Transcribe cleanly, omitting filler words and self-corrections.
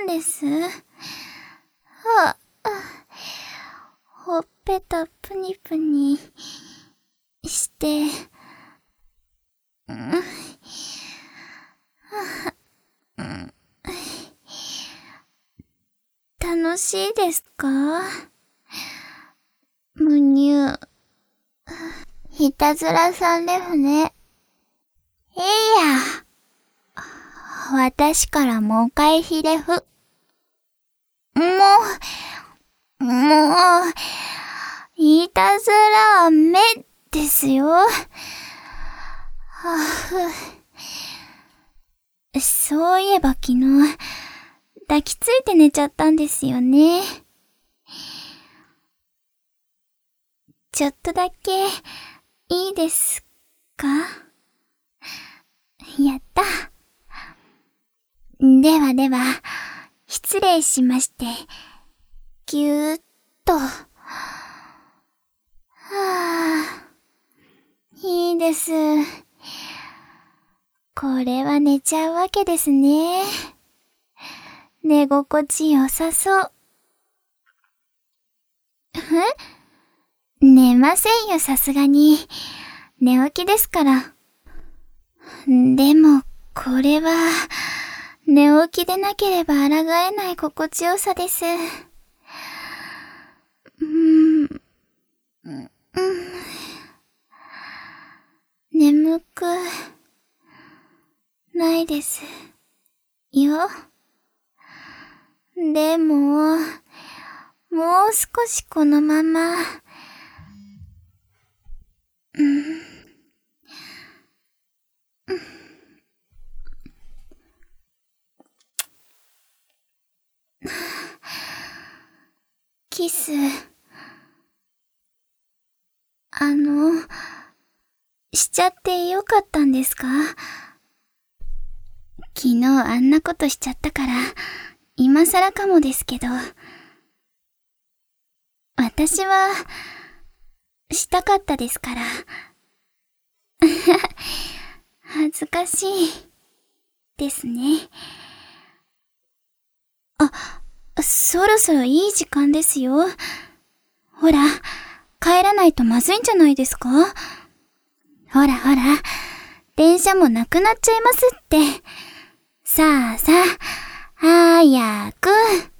んです。ほっぺたぷにぷにして、楽しいですか？むにゅ。いたずらさんレフね。いいや。私からもう回避レフ。いたずらめですよ。そういえば昨日、抱きついて寝ちゃったんですよね。ちょっとだけ、いいですか？やった。ではでは、失礼しまして、ぎゅーっと。いいです。これは寝ちゃうわけですね。寝心地良さそう。寝ませんよ、さすがに。寝起きですから。でも、これは、寝起きでなければ抗えない心地よさです。眠く、ないです。よ。でも、もう少しこのまま、キス、しちゃってよかったんですか？昨日あんなことしちゃったから、今更かもですけど、私は、したかったですから。恥ずかしい、ですね。そろそろいい時間ですよ。ほら、帰らないとまずいんじゃないですか？ほらほら、電車もなくなっちゃいますって。さあさあ、早く。